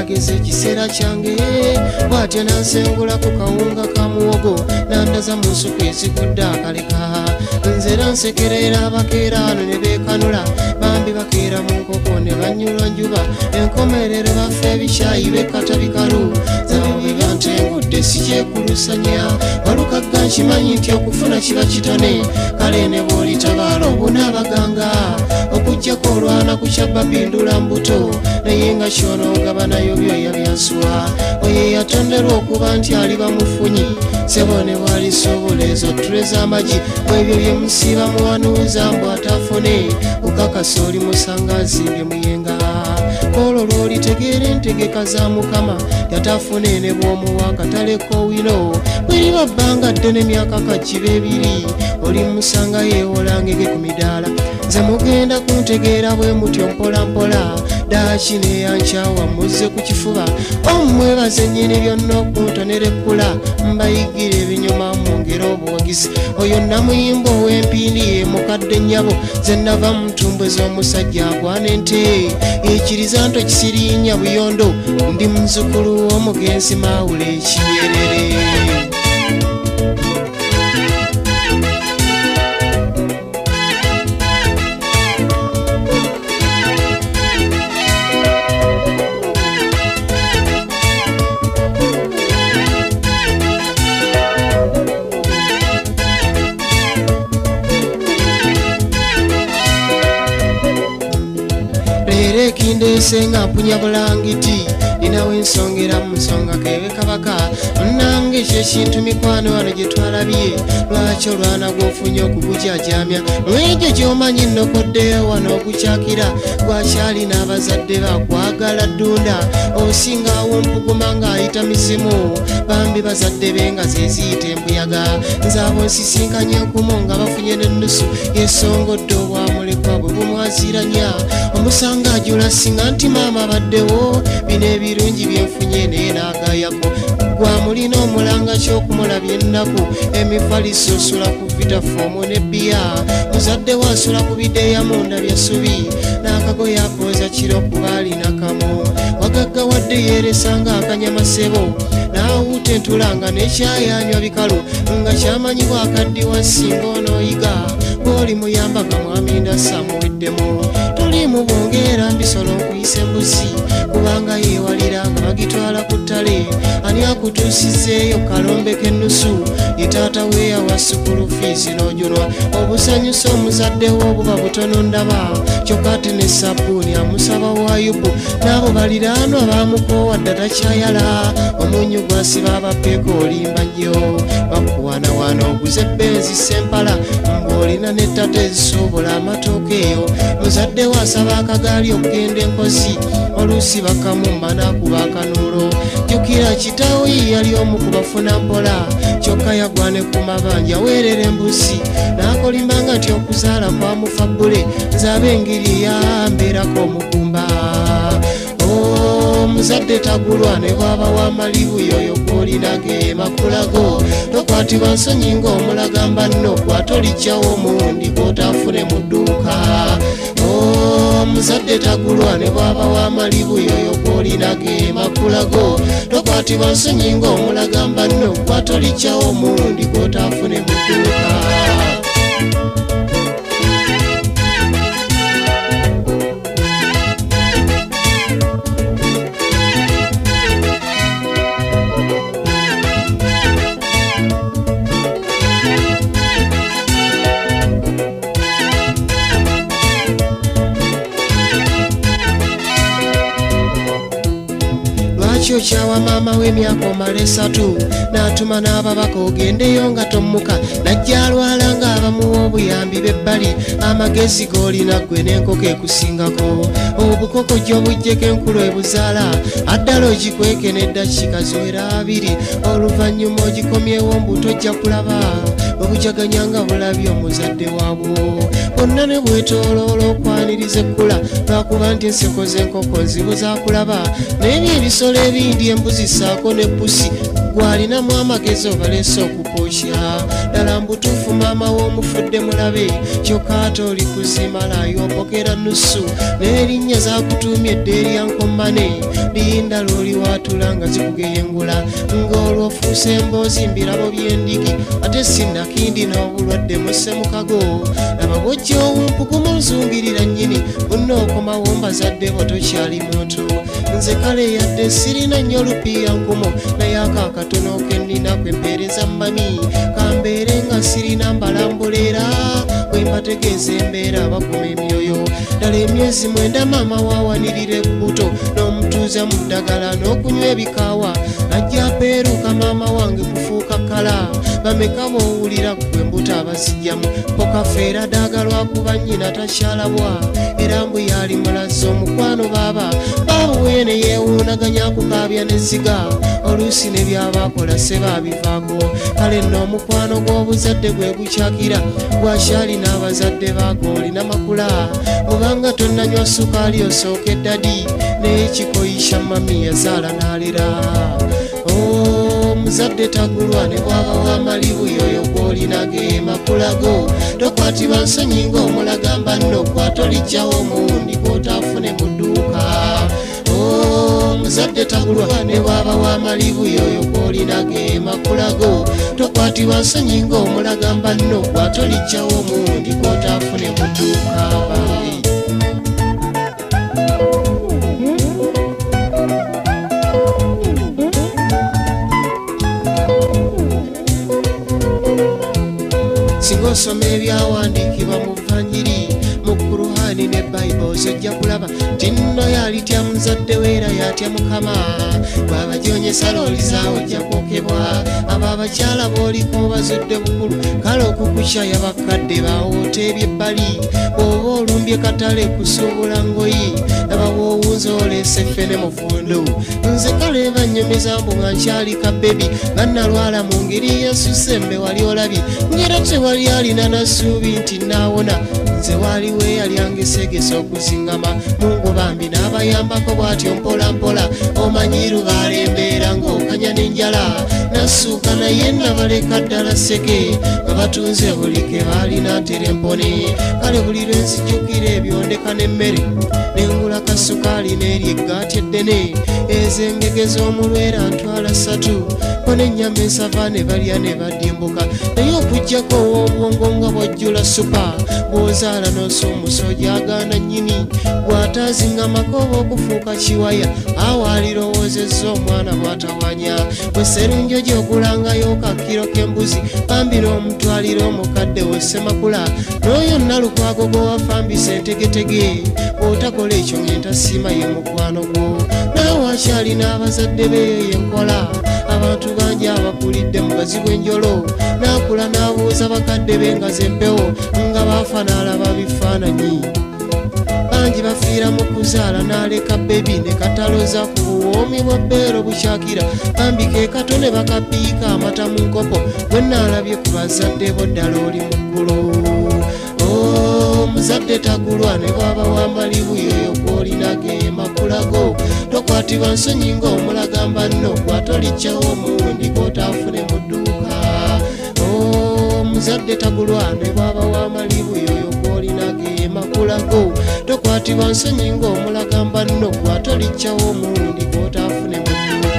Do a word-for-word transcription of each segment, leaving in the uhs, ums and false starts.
nageze ekiseera kyange bw'atyo nansengula ku kawunga ka muwogo nandaza mu nsuku ezigudde akaleka nze era nsekerera abakeera ano ne beekanula bambi bakeera mu nkoko ne banyulwa njuba enkomerero baffe ebikyayi bekkata bikalu zabo bwe bantengudde sikyekulusanya walukagga nkimanyi nti okufuna kiba kitone kale ne bw'olitabaala obunaabaganga okuggyako olwana ku kyabbapindula mbuto naye nga kyonoogaba nayo byoya byansuwa oyo yatonderwa okuba nti ali bamufunyi sebo ne bwalisobola ezo ttule z'amagi mwebyo bye musiiba muwanuuza mbu atafune okakasa oli musanga azimbye muyenga olwo lw'olitegeera entegeka za mukama yatafune ne bw'omuwa akatale k'owino bweriba bbanga ddene emyaka kakiba ebiri oli musanga yeewolangege ku midaala nze mugenda kuntegeera bwe mutyo mpolampola daaki neyankyawa muzze ku kifuba omwebaze nnyini byonna okuntonera ekkula mbayigire ebinyuma mu ngero obuwagizi oyo namuyimba ow'empindi ye mukadde nnyabo ze nava mu ntumbwe z'omusajja agwana ente ekiriza nto kisiriinya buyondo ndi muzukulu w'omugenzi mawula ekibyerere ekindese nga mpunya bulangiti ninawe ensongera mu nsonga kebe kabaka nange ekyo ekintu mikwano wano gye twalabye lwaki olwana gw'ofunye okugujajamya mwegyo gy'omanyi nnokoddeyo wano okukyakira gwakyali n'abazadde bakwagala ddunda osinga aw'ompuguma ng'ayita mizimu bambi bazadde be nga zeziyita embuyaga nze abo nsisinkanye enkumu nga bafunye n'ennusu yesongodde obwamulekwa bwe bumwaziranya omusanga ajula singa nti maama baddewo bino ebirungi byenfunye naye n'agayako gwamulina omulanga ky'okumulabya ennaku emifaliso osula ku vitafoomu ne bbiya muzadde wo asula ku bideeya munda byasubi n'akagoye akooza kiro kuba alina kamu wagaggawadde yeeresanga akanyamasebo n'awuuta entulanga n'ekyayanywa bikalu nga kyamanyibwa akaddiwa singa onooyiga bw'oli muyambaga mwaminda samuweddemu tuli mu bongeera mbisolo nkuyisa embuzi kubanga yeewalira nga bagitwala ku ttale ani akutuusizeeyo kalombe k'ennusu ye taata we yawa sukulu fiizi n'ojunwa obusanyusa omuzadde wo obuba butono ndaba kyokka ate ne sabbuuni amusaba wa ayubu n'abo baliraanwa baamukoowa dda takyayala omunyu gwasiba abapeeko olimba nnyo bakuwaanawaana oguze benzi sempala ng'olina n'ettata ezisobola amatooka eyo muzadde wo asaba akagaali okugenda enkozi oluusi bakamumba n'akuba akanuulo jjukira kitaawo ye yali omu ku bafuna mpola kyokka yagwane ku mabanja weerera embusi n'akolimbanga nti okuzaala kwamufa bbule nze ab'engeri eyambeerako omugumba omuzadde tagulwa ne bwaba w'amalibu yoyo gw'olinaga makulago tokwatibwa nsonyi ng'omulagamba nno gwatolijjawo omuwundi gw'otaafune mu dduuka omuzadde tagulwa ne bwaba w'amalibu yoyo gw'olinaga makulago tokwatibwa nsonyi ng'omulagamba nno gwatolijjawo omuwundi gw'otaafune mu dduuka ekyo kyawa maama w'emyaka omala esatu n'atuma n'ababaka ogendeyo nga tommuka najja alwala ng'abamuwa obuyambi b'ebbali amagezi g'olina ggwe n'enkoko ekusingako obukokojjo obujjeko enkulo ebuzaala addala ogikweke n'eddakiika ziwera abiri oluvannyuma ogikomyewo mbu tojja kulaba obujaganyanga bulabye omuzadde waabwo bonna ne bwetooloola okwaniriza ekkula lwakuba nti enseko z'enkoko nzibu zakulaba naye ebisolo ebindi embuzi ssaako ne pusi gwalinamu amagezi obaleese okupookya ddala mbutuufu maama w'omufudde mulabe kyokka ate oli kuzimala yopokera nusu n'erinnya zakutuumye eddeeri ya nkommane linda lwoli waatula nga zikugeyengula ng'olwo ofuuse emboozi mbirabo by'endigi ate sinnakindi n'obulwadde musse mukago laba bwojja owumpugumu nzungirira nnyini bunna okomawo mbazadde bo tokyali muntu nze kale yadde sirina nnyo lupiiya nkumo naye akaakatono ke nnina kwempeereza mami kambeere nga sirina mbalambuleera bwe mbategeeza embeera bakuma emyoyo ddala emyezi mwenda maama waawanirira ebbuto n'omutuuza mu ddagala n'okunywa ebikaawa ajja peeruuka maama wange kufuuka kala bameka boowulira gwe embuto abazijjamu pokafeera ddaaga lwakuba nnyina takyalabwa era mbu yali mulazza omukwano baaba babuweene yeewuunaganya kukaabya n'ezziga oluusi ne byabakola se baabivaako kale nno omukwano gw'obuzadde gwe gukyakira gwakyali n'abazadde baako olina makula obanga tonnanywa sukaali osooka eddadi naye kikoyisha mami yazaala n'alera omuzadde tagulwa ne bwaba w'amalibu yoyo gw'olina ge makulago tokwatibwa nsonyi ng'omulagamba nno gwatolijjawo omuwundi gw'otaafune mu dduuka omuzadde tagulwa ne bwaba w'amalibu yoyo gw'olina ge makulago tokwatibwa nsonyi ng'omulagamba nno gwatolijjawo omuwundi gw'otaafune mu dduuka bange singa osoma ebyawandiikibwa mu vanjiri mu kuruhani ne bayibuli ojja kulaba nti nno yalitya muzadde we era yatya mukama bw'abajonyesa looli zaawe ojja kwokebwa abo abakyala b'oliko bazudde bukulu kale okukukya yabakadde baawoota ebbali bw'oba olumbye katale kusuubula ngoyi laba bw'owunza oleese ffene muvundu nze kale banyumiza mbu nga nkyali kabebi bannalwala mu ngeri yesusse mbe wali olabye ngera tewali alina nasuubi nti naawona nze waaliwo eyalyanga esegesa okuzingama mungu bambi n'abayambako bw'atyo mpola mpola omanyi lubaala embeera ng'okanya n'enjala nasuuka naye nabaleka ddala seke nga batunze buli ke baalina nterempone kale buli lwe nzijjukira ebyondeka n'emmere nengula kasukaali n'eri eggaati eddene ezengegeza omulwera ntwala ssatu ko n'ennyama ensava ne balya ne badimbuka naye okuggyako ow'obwongo nga bwajjula supa bw'ozaala n'osuumusa ogyagaana nnyini bw'ataazingamako oba okufuuka kiwaya awo alirowoozezza omwana bw'atawanya bwe serunjo gy'ogulangayo kakiro k'embuzi bambira omutwalira omukadde we ssemakula n'oyo nnalukwago gw'owafambisa entegetege bw'otakola ekyo ng'enta siima ye mukwano gwo naawe akyali n'abazadde beeyo yenkola abantu bangi abakulidde mu bazi bw'enjolo n'akula n'abuuza bakadde be nga zempewo nga baafa n'alaba bifaananyi bangi bafiira mu kuzaala n'aleka bebi ne kataloza ku buwoomi bwa bbeero bukyakira bambi ke kato ne bakapiika amata mu nkopo bwe naalabye ku bazadde bo ddala oli mu ggulu omuzadde tagulwa ne bwaba w'amalibu yoyo gw'olina ge makulago tokwatibwa nsonyi ng'omulagamba nno gwatolijjawo omuwundi gw'otaafune mu dduuka omuzadde tagulwa ne bwaba w'amalibu yoyo gw'olina ge makulago tokwatibwa nsonyi ng'omulagamba nno gwatolijjawo omuwundi gw'otaafune mu dduuka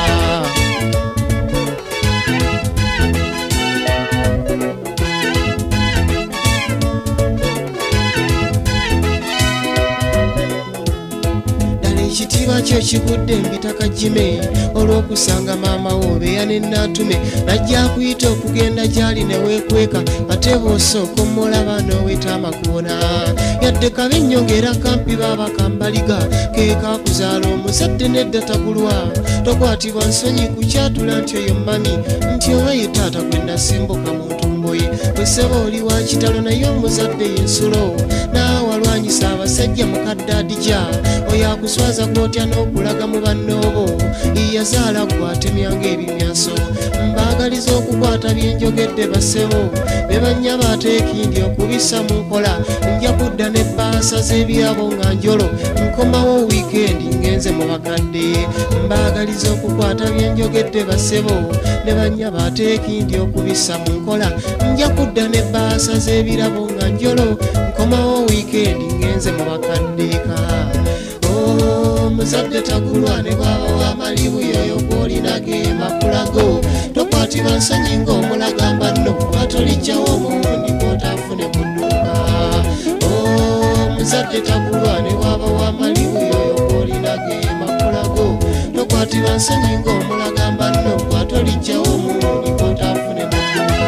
ekitiibwa kyo kigudde mbitaka jime olw'okusanga maama wo obeeya n'ennaatume najja akuyita okugenda gy'ali ne weekweka ate bw'osooka omulaba n'owetaama kuwona yadde kabe ennyongera kampi baaba kambaliga ke kaakuzaala omuzadde nedda tagulwa tokwatibwa nsonyi ku kyatula nti oyo mami nti oba ye taata gwe nasimbuka mu ntumbo ye bwe sseba oli wa kitalo naye omuzadde y'ensulo n'awalwanyisa abasajja mukadde adija oyo akuswaza gw'otya n'okulaga mu bannoobo yazaala gw'atemyanga ebimyaso mbaagaliza okukwata kukwata byenjogedde bassebo ne bannyaba ate ekindi okubissa mu nkola nja kudda ne bbaasa z'ebirabo nga njolo nkomawo wiikendi ngenze mu bakadde mbaagaliza okukwata byenjogedde bassebo ne bannyaba ate ekindi okubissa mu nkola nja kudda ne bbaasa z'ebirabo nga njolo nkomawo wiikendi ngenze mu bakadde ka muzadde tagulwa ne bwaba w'amalibu yoyo gw'olinaga emakulago tokwatibwa nsanyi ng'omulagamba nno kuba tolijjawo omuwundi gw'otafune mu dduuka muzadde tagulwa ne bwaba w'amalibu yoyo gw'olinaga emakulago tokwatibwa nsanyi ng'omulagamba nno kuba tolijjawo omuwundi gw'otafune mu dduuka.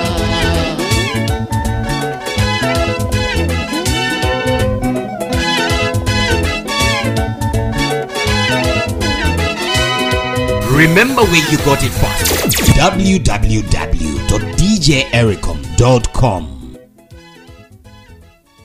Remember where you got it from. w w w dot d j ericom dot com